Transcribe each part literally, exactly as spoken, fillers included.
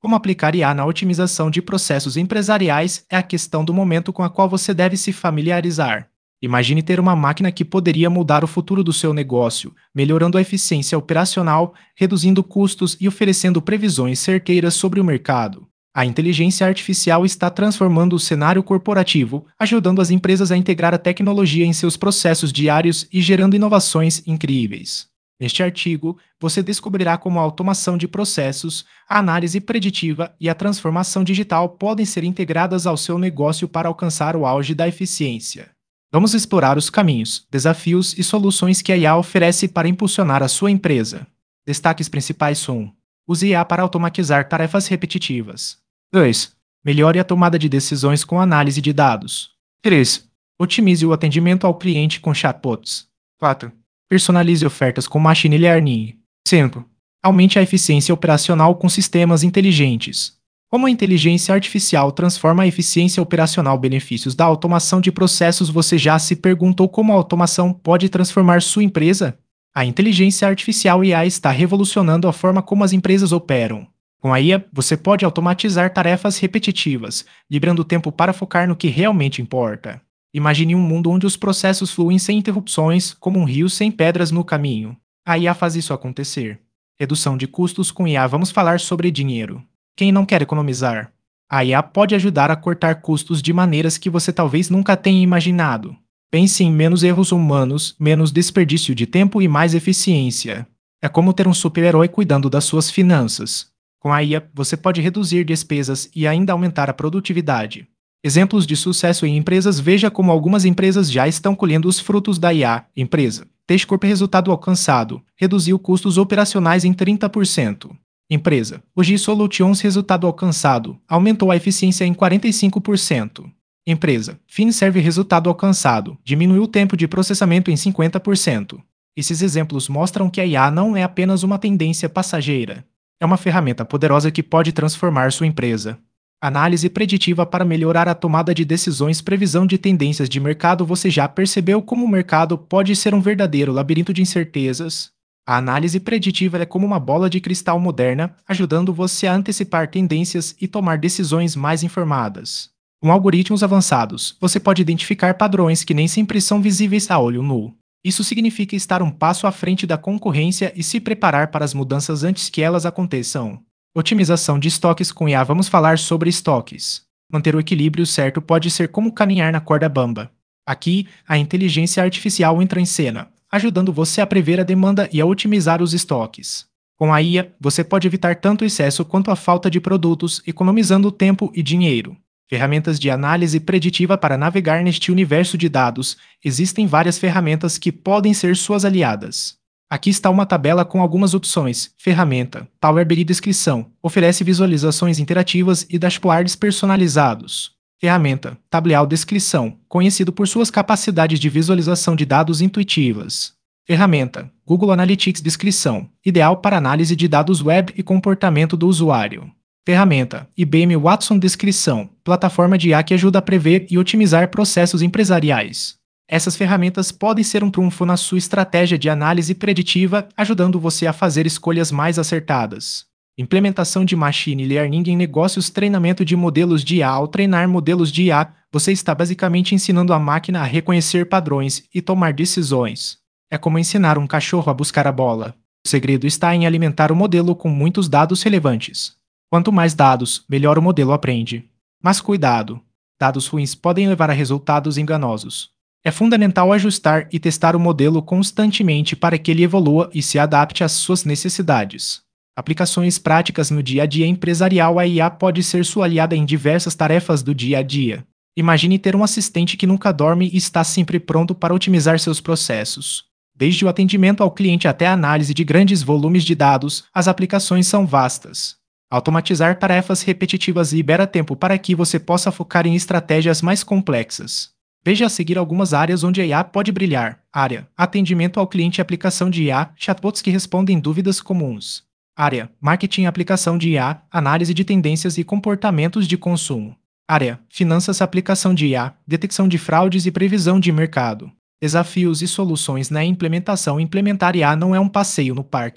Como aplicar I A na otimização de processos empresariais é a questão do momento com a qual você deve se familiarizar. Imagine ter uma máquina que poderia mudar o futuro do seu negócio, melhorando a eficiência operacional, reduzindo custos e oferecendo previsões certeiras sobre o mercado. A inteligência artificial está transformando o cenário corporativo, ajudando as empresas a integrar a tecnologia em seus processos diários e gerando inovações incríveis. Neste artigo, você descobrirá como a automação de processos, a análise preditiva e a transformação digital podem ser integradas ao seu negócio para alcançar o auge da eficiência. Vamos explorar os caminhos, desafios e soluções que a I A oferece para impulsionar a sua empresa. Destaques principais são: use I A para automatizar tarefas repetitivas. dois. Melhore a tomada de decisões com análise de dados. três. Otimize o atendimento ao cliente com chatbots. quatro. Personalize ofertas com machine learning. cinco. Aumente a eficiência operacional com sistemas inteligentes. Como a inteligência artificial transforma a eficiência operacional? Benefícios da automação de processos. Você já se perguntou como a automação pode transformar sua empresa? A inteligência artificial I A está revolucionando a forma como as empresas operam. Com a I A, você pode automatizar tarefas repetitivas, liberando tempo para focar no que realmente importa. Imagine um mundo onde os processos fluem sem interrupções, como um rio sem pedras no caminho. A I A faz isso acontecer. Redução de custos com I A. Vamos falar sobre dinheiro. Quem não quer economizar? A I A pode ajudar a cortar custos de maneiras que você talvez nunca tenha imaginado. Pense em menos erros humanos, menos desperdício de tempo e mais eficiência. É como ter um super-herói cuidando das suas finanças. Com a I A, você pode reduzir despesas e ainda aumentar a produtividade. Exemplos de sucesso em empresas. Veja como algumas empresas já estão colhendo os frutos da I A. Empresa Tejcorp. Resultado alcançado: reduziu custos operacionais em trinta por cento. Empresa O G Solutions. Resultado alcançado: aumentou a eficiência em quarenta e cinco por cento. Empresa Finserve. Resultado alcançado: diminuiu o tempo de processamento em cinquenta por cento. Esses exemplos mostram que a I A não é apenas uma tendência passageira. É uma ferramenta poderosa que pode transformar sua empresa. Análise preditiva para melhorar a tomada de decisões. Previsão de tendências de mercado. Você já percebeu como o mercado pode ser um verdadeiro labirinto de incertezas? A análise preditiva é como uma bola de cristal moderna, ajudando você a antecipar tendências e tomar decisões mais informadas. Com algoritmos avançados, você pode identificar padrões que nem sempre são visíveis a olho nu. Isso significa estar um passo à frente da concorrência e se preparar para as mudanças antes que elas aconteçam. Otimização de estoques com I A. Vamos falar sobre estoques. Manter o equilíbrio certo pode ser como caminhar na corda bamba. Aqui, a inteligência artificial entra em cena, ajudando você a prever a demanda e a otimizar os estoques. Com a I A, você pode evitar tanto o excesso quanto a falta de produtos, economizando tempo e dinheiro. Ferramentas de análise preditiva para navegar neste universo de dados. Existem várias ferramentas que podem ser suas aliadas. Aqui está uma tabela com algumas opções. Ferramenta Power B I. Descrição: oferece visualizações interativas e dashboards personalizados. Ferramenta Tableau. Descrição: conhecido por suas capacidades de visualização de dados intuitivas. Ferramenta Google Analytics. Descrição: ideal para análise de dados web e comportamento do usuário. Ferramenta I B M Watson. Descrição: plataforma de I A que ajuda a prever e otimizar processos empresariais. Essas ferramentas podem ser um trunfo na sua estratégia de análise preditiva, ajudando você a fazer escolhas mais acertadas. Implementação de machine learning em negócios. Treinamento de modelos de I A. Ao treinar modelos de I A, você está basicamente ensinando a máquina a reconhecer padrões e tomar decisões. É como ensinar um cachorro a buscar a bola. O segredo está em alimentar o modelo com muitos dados relevantes. Quanto mais dados, melhor o modelo aprende. Mas cuidado! Dados ruins podem levar a resultados enganosos. É fundamental ajustar e testar o modelo constantemente para que ele evolua e se adapte às suas necessidades. Aplicações práticas no dia a dia empresarial. A I A pode ser sua aliada em diversas tarefas do dia a dia. Imagine ter um assistente que nunca dorme e está sempre pronto para otimizar seus processos. Desde o atendimento ao cliente até a análise de grandes volumes de dados, as aplicações são vastas. Automatizar tarefas repetitivas libera tempo para que você possa focar em estratégias mais complexas. Veja a seguir algumas áreas onde a I A pode brilhar. Área: atendimento ao cliente. Aplicação de I A, chatbots que respondem dúvidas comuns. Área: marketing. Aplicação de I A, análise de tendências e comportamentos de consumo. Área: finanças. Aplicação de I A, detecção de fraudes e previsão de mercado. Desafios e soluções na implementação. Implementar I A não é um passeio no parque.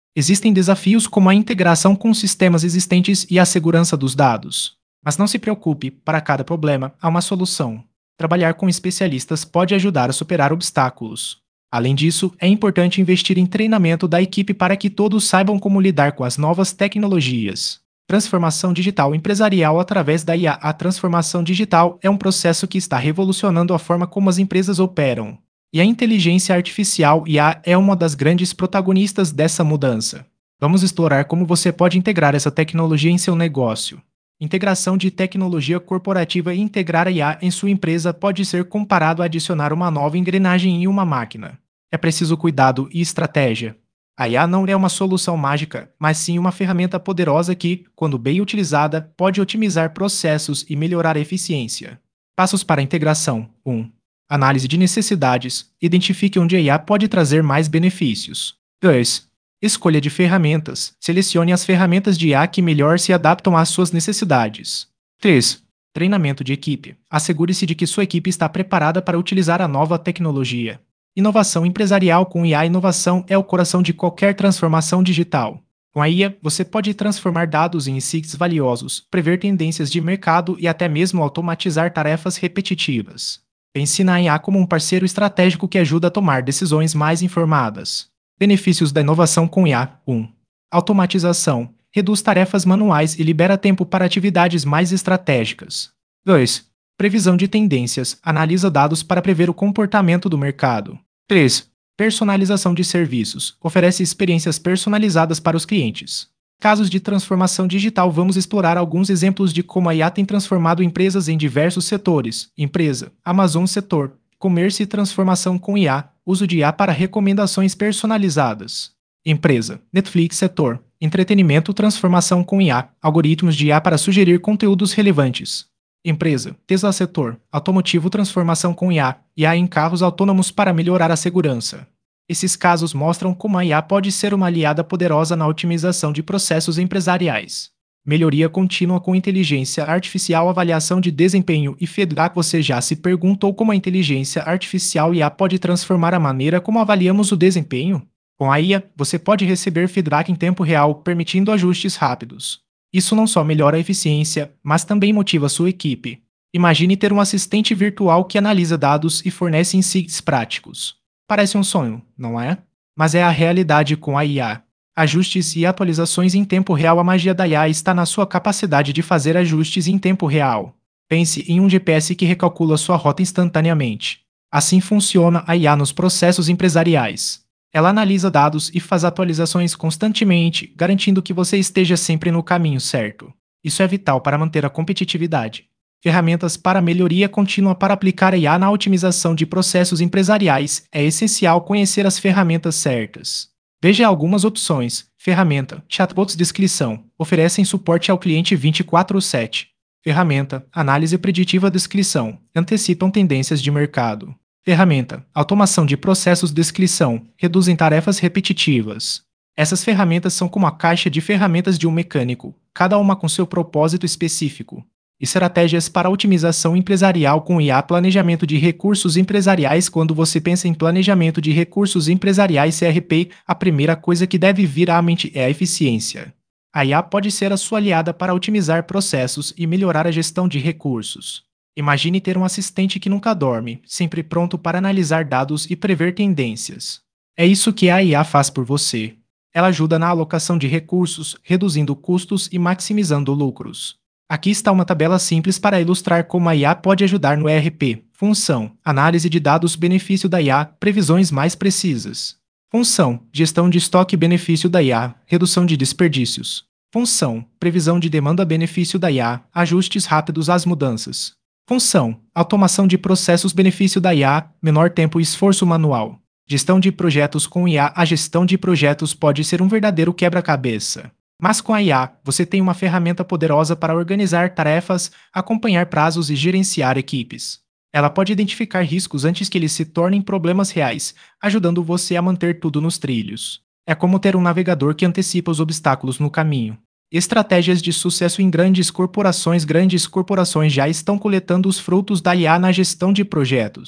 Existem desafios como a integração com sistemas existentes e a segurança dos dados. Mas não se preocupe, para cada problema há uma solução. Trabalhar com especialistas pode ajudar a superar obstáculos. Além disso, é importante investir em treinamento da equipe para que todos saibam como lidar com as novas tecnologias. Transformação digital empresarial através da I A. A transformação digital é um processo que está revolucionando a forma como as empresas operam. E a inteligência artificial I A é uma das grandes protagonistas dessa mudança. Vamos explorar como você pode integrar essa tecnologia em seu negócio. Integração de tecnologia corporativa e integrar a I A em sua empresa pode ser comparado a adicionar uma nova engrenagem em uma máquina. É preciso cuidado e estratégia. A I A não é uma solução mágica, mas sim uma ferramenta poderosa que, quando bem utilizada, pode otimizar processos e melhorar a eficiência. Passos para a integração. um. Análise de necessidades. Identifique onde a I A pode trazer mais benefícios. dois. Escolha de ferramentas. Selecione as ferramentas de I A que melhor se adaptam às suas necessidades. três. Treinamento de equipe. Assegure-se de que sua equipe está preparada para utilizar a nova tecnologia. Inovação empresarial com I A. Inovação é o coração de qualquer transformação digital. Com a I A, você pode transformar dados em insights valiosos, prever tendências de mercado e até mesmo automatizar tarefas repetitivas. Pense na I A como um parceiro estratégico que ajuda a tomar decisões mais informadas. Benefícios da inovação com I A. um. Automatização. Reduz tarefas manuais e libera tempo para atividades mais estratégicas. dois. Previsão de tendências. Analisa dados para prever o comportamento do mercado. três. Personalização de serviços. Oferece experiências personalizadas para os clientes. Casos de transformação digital. Vamos explorar alguns exemplos de como a I A tem transformado empresas em diversos setores. Empresa. Amazon setor. Comércio e transformação com I A. Uso de I A para recomendações personalizadas. Empresa. Netflix setor. Entretenimento transformação com I A. Algoritmos de I A para sugerir conteúdos relevantes. Empresa. Tesla setor. Automotivo transformação com I A. I A em carros autônomos para melhorar a segurança. Esses casos mostram como a I A pode ser uma aliada poderosa na otimização de processos empresariais. Melhoria contínua com inteligência artificial, avaliação de desempenho e feedback. Você já se perguntou como a inteligência artificial I A pode transformar a maneira como avaliamos o desempenho? Com a I A, você pode receber feedback em tempo real, permitindo ajustes rápidos. Isso não só melhora a eficiência, mas também motiva sua equipe. Imagine ter um assistente virtual que analisa dados e fornece insights práticos. Parece um sonho, não é? Mas é a realidade com a I A. Ajustes e atualizações em tempo real. A magia da I A está na sua capacidade de fazer ajustes em tempo real. Pense em um G P S que recalcula sua rota instantaneamente. Assim funciona a I A nos processos empresariais. Ela analisa dados e faz atualizações constantemente, garantindo que você esteja sempre no caminho certo. Isso é vital para manter a competitividade. Ferramentas para melhoria contínua. Para aplicar a I A na otimização de processos empresariais, é essencial conhecer as ferramentas certas. Veja algumas opções. Ferramenta. Chatbots descrição. Oferecem suporte ao cliente vinte e quatro sete. Ferramenta. Análise preditiva descrição. Antecipam tendências de mercado. Ferramenta. Automação de processos descrição. Reduzem tarefas repetitivas. Essas ferramentas são como a caixa de ferramentas de um mecânico, cada uma com seu propósito específico. Estratégias para otimização empresarial com I A. Planejamento de recursos empresariais. Quando você pensa em planejamento de recursos empresariais C R P, a primeira coisa que deve vir à mente é a eficiência. A I A pode ser a sua aliada para otimizar processos e melhorar a gestão de recursos. Imagine ter um assistente que nunca dorme, sempre pronto para analisar dados e prever tendências. É isso que a I A faz por você. Ela ajuda na alocação de recursos, reduzindo custos e maximizando lucros. Aqui está uma tabela simples para ilustrar como a I A pode ajudar no E R P. Função: análise de dados, benefício da I A, previsões mais precisas. Função: gestão de estoque, benefício da I A, redução de desperdícios. Função: previsão de demanda, benefício da I A, ajustes rápidos às mudanças. Função: automação de processos, benefício da I A, menor tempo e esforço manual. Gestão de projetos com I A. A gestão de projetos pode ser um verdadeiro quebra-cabeça. Mas com a I A, você tem uma ferramenta poderosa para organizar tarefas, acompanhar prazos e gerenciar equipes. Ela pode identificar riscos antes que eles se tornem problemas reais, ajudando você a manter tudo nos trilhos. É como ter um navegador que antecipa os obstáculos no caminho. Estratégias de sucesso em grandes corporações. Grandes corporações já estão coletando os frutos da I A na gestão de projetos.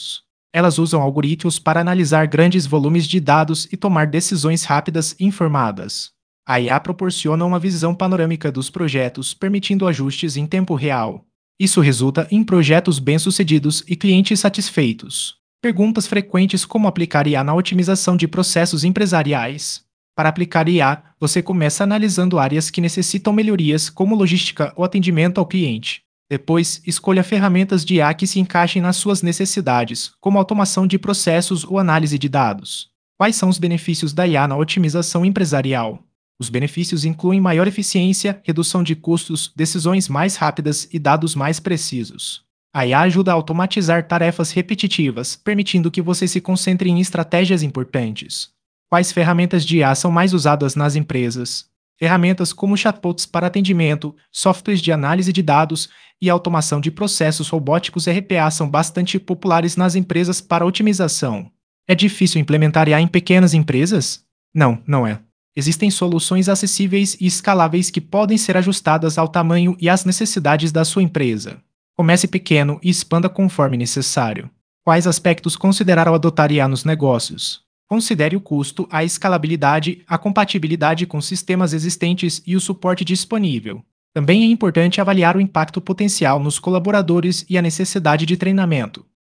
Elas usam algoritmos para analisar grandes volumes de dados e tomar decisões rápidas e informadas. A I A proporciona uma visão panorâmica dos projetos, permitindo ajustes em tempo real. Isso resulta em projetos bem-sucedidos e clientes satisfeitos. Perguntas frequentes como aplicar I A na otimização de processos empresariais. Para aplicar I A, você começa analisando áreas que necessitam melhorias, como logística ou atendimento ao cliente. Depois, escolha ferramentas de I A que se encaixem nas suas necessidades, como automação de processos ou análise de dados. Quais são os benefícios da I A na otimização empresarial? Os benefícios incluem maior eficiência, redução de custos, decisões mais rápidas e dados mais precisos. A I A ajuda a automatizar tarefas repetitivas, permitindo que você se concentre em estratégias importantes. Quais ferramentas de I A são mais usadas nas empresas? Ferramentas como chatbots para atendimento, softwares de análise de dados e automação de processos robóticos R P A são bastante populares nas empresas para otimização. É difícil implementar I A em pequenas empresas? Não, não é. Existem soluções acessíveis e escaláveis que podem ser ajustadas ao tamanho e às necessidades da sua empresa. Comece pequeno e expanda conforme necessário. Quais aspectos considerar ao adotar I A nos negócios? Considere o custo, a escalabilidade, a compatibilidade com sistemas existentes e o suporte disponível. Também é importante avaliar o impacto potencial nos colaboradores e a necessidade de treinamento.